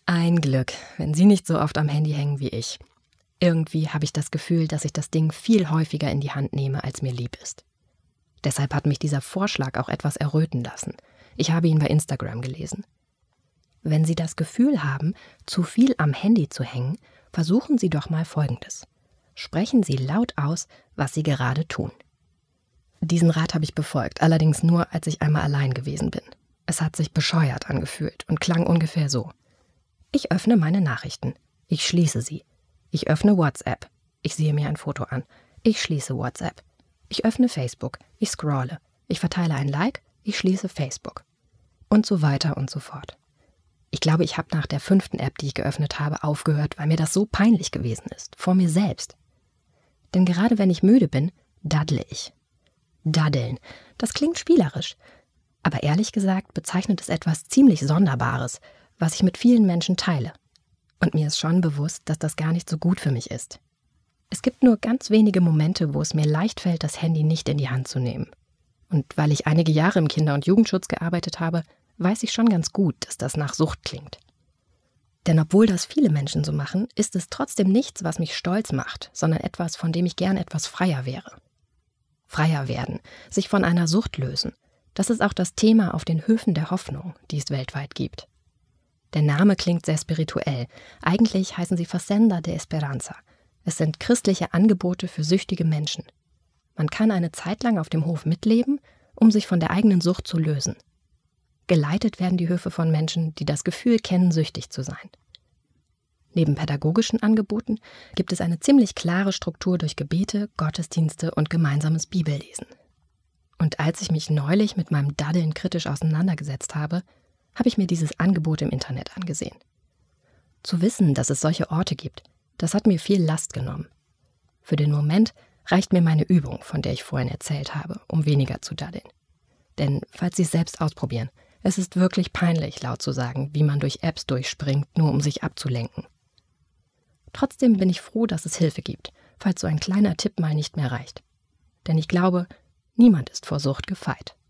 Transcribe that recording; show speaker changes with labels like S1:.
S1: Ein Glück, wenn Sie nicht so oft am Handy hängen wie ich. Irgendwie habe ich das Gefühl, dass ich das Ding viel häufiger in die Hand nehme, als mir lieb ist. Deshalb hat mich dieser Vorschlag auch etwas erröten lassen. Ich habe ihn bei Instagram gelesen. Wenn Sie das Gefühl haben, zu viel am Handy zu hängen, versuchen Sie doch mal Folgendes. Sprechen Sie laut aus, was Sie gerade tun. Diesen Rat habe ich befolgt, allerdings nur, als ich einmal allein gewesen bin. Es hat sich bescheuert angefühlt und klang ungefähr so. Ich öffne meine Nachrichten. Ich schließe sie. Ich öffne WhatsApp. Ich sehe mir ein Foto an. Ich schließe WhatsApp. Ich öffne Facebook. Ich scrolle. Ich verteile ein Like. Ich schließe Facebook. Und so weiter und so fort. Ich glaube, ich habe nach der 5. App, die ich geöffnet habe, aufgehört, weil mir das so peinlich gewesen ist. Vor mir selbst. Denn gerade wenn ich müde bin, daddle ich. Daddeln. Das klingt spielerisch. Aber ehrlich gesagt bezeichnet es etwas ziemlich Sonderbares, was ich mit vielen Menschen teile. Und mir ist schon bewusst, dass das gar nicht so gut für mich ist. Es gibt nur ganz wenige Momente, wo es mir leicht fällt, das Handy nicht in die Hand zu nehmen. Und weil ich einige Jahre im Kinder- und Jugendschutz gearbeitet habe, weiß ich schon ganz gut, dass das nach Sucht klingt. Denn obwohl das viele Menschen so machen, ist es trotzdem nichts, was mich stolz macht, sondern etwas, von dem ich gern etwas freier wäre. Freier werden, sich von einer Sucht lösen. Das ist auch das Thema auf den Höfen der Hoffnung, die es weltweit gibt. Der Name klingt sehr spirituell. Eigentlich heißen sie Fazenda de Esperanza. Es sind christliche Angebote für süchtige Menschen. Man kann eine Zeit lang auf dem Hof mitleben, um sich von der eigenen Sucht zu lösen. Geleitet werden die Höfe von Menschen, die das Gefühl kennen, süchtig zu sein. Neben pädagogischen Angeboten gibt es eine ziemlich klare Struktur durch Gebete, Gottesdienste und gemeinsames Bibellesen. Und als ich mich neulich mit meinem Daddeln kritisch auseinandergesetzt habe ich mir dieses Angebot im Internet angesehen. Zu wissen, dass es solche Orte gibt, das hat mir viel Last genommen. Für den Moment reicht mir meine Übung, von der ich vorhin erzählt habe, um weniger zu daddeln. Denn falls Sie es selbst ausprobieren, es ist wirklich peinlich, laut zu sagen, wie man durch Apps durchspringt, nur um sich abzulenken. Trotzdem bin ich froh, dass es Hilfe gibt, falls so ein kleiner Tipp mal nicht mehr reicht. Denn ich glaube, niemand ist vor Sucht gefeit.